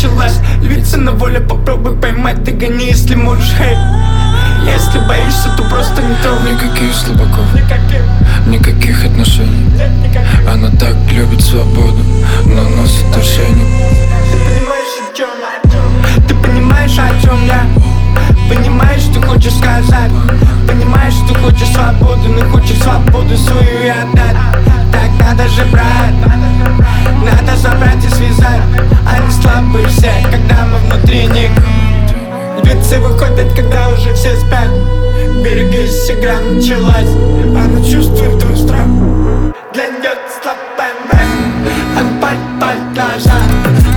началась. Львица на воле, попробуй поймать, догони, если можешь, хей. Если боишься, то просто не трогай. Никаких слабаков, никаких отношений. Она так любит свободу, но носит ошейник. Ты понимаешь, о чем я? Понимаешь, что хочешь сказать? Понимаешь, что хочешь свободу, но хочешь свободу свою и отдать. Так надо же брать, надо забрать и связать. Они слабые все, когда мы внутри них. Львицы выходят, когда уже все спят. Берегись, игра началась. Она чувствует твой страх. Для нее слабая мать. Она палит ножа.